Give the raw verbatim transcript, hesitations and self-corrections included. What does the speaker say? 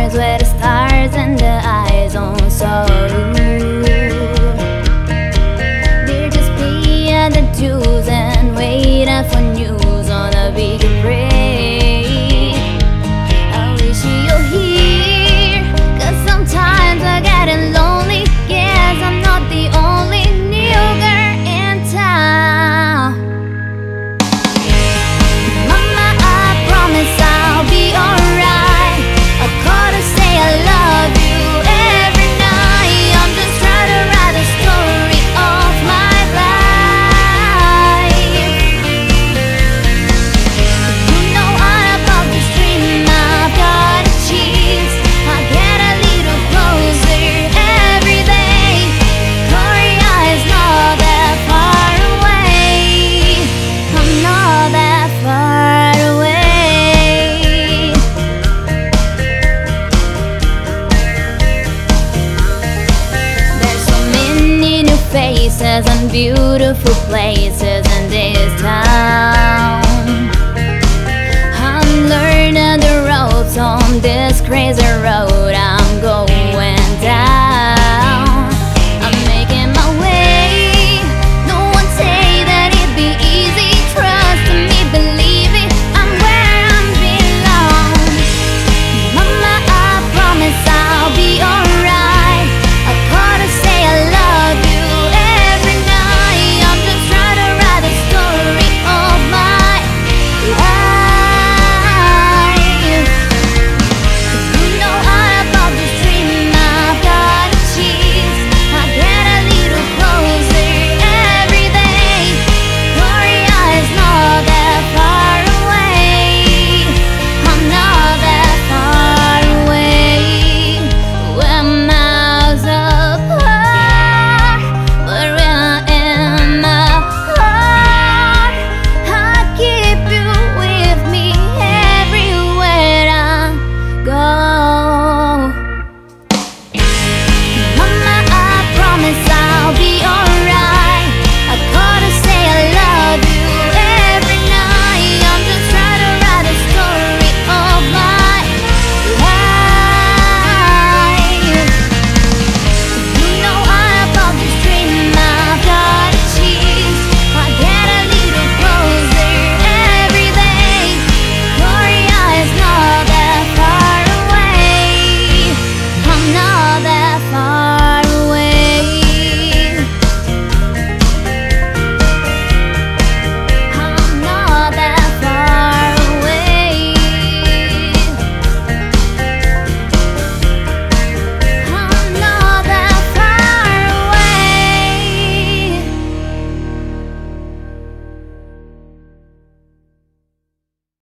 eyes where the stars and the eyes on so rude. We're just paying the dues and waiting for news on a big break. I wish you're here, cause sometimes I'm getting lonely. Guess I'm not the only new girl in town. Mama, I promise I'll be alright. I call to say I love you every night. I'm just trying to write a story of my life. You know all about this dream I've got to chase. I get a little closer every day. Korea is not that far away. I'm not that far away. There's so many new faces and beautiful places in this town. I'm learning the ropes on this crazy road I'm going down.